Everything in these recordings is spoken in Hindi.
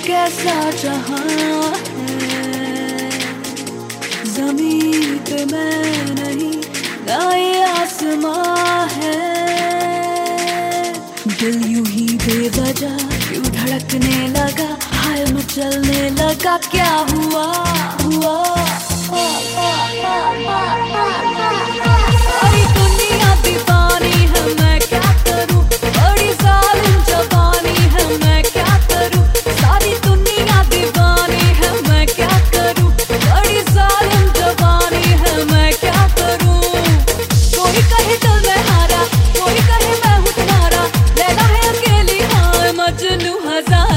कैसा जहां है, ज़मीन पे मैं नहीं ना ये आसमां है। दिल यूं ही बेवजह क्यों धड़कने लगा, हाय मचलने लगा, क्या हुआ हुआ। सारी दुनिया दीवानी है, मैं क्या करूं, बड़ी जालिम जवानी है, मैं क्या करूं। सारी दुनिया दीवानी है, मैं क्या करूं, बड़ी जालिम जवानी है, मैं क्या करूं। कोई कहे दिल में हारा, कोई कहे मैं हूं तुम्हारा, लैला है अकेली हाँ मजनू हजार।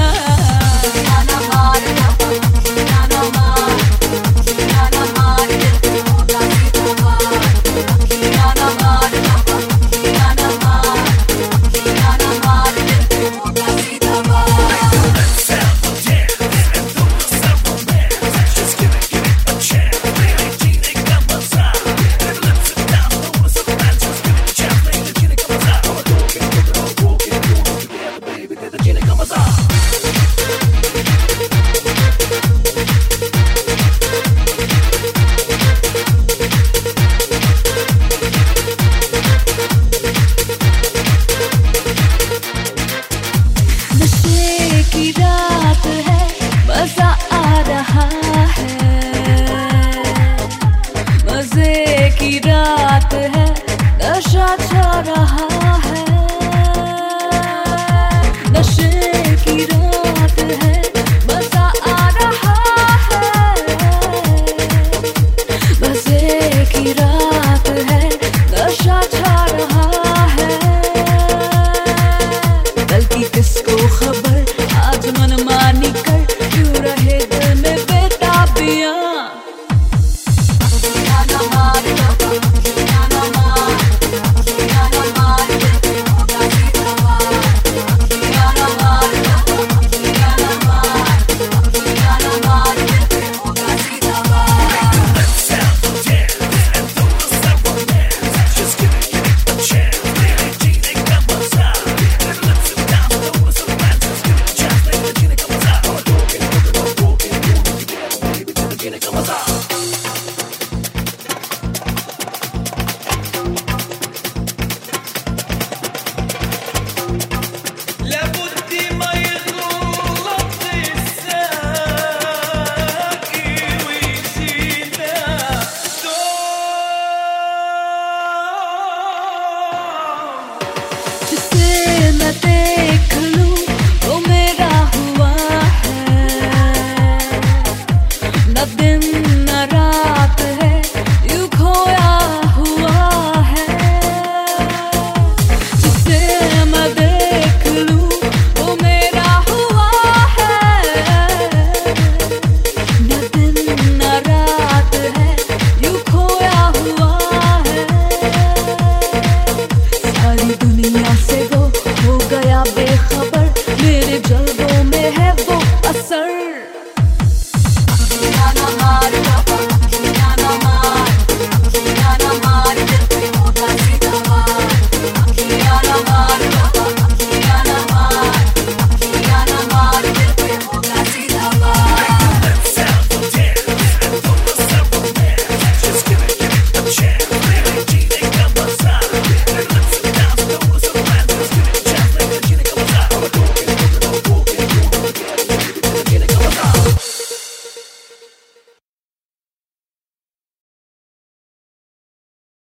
रात है मजा आ रहा है, मजे की रात है, नशा छा रहा है। नशे की रात है, मजा आ रहा है, मजे की रात है, नशा छा रहा है। कल की किसको खबर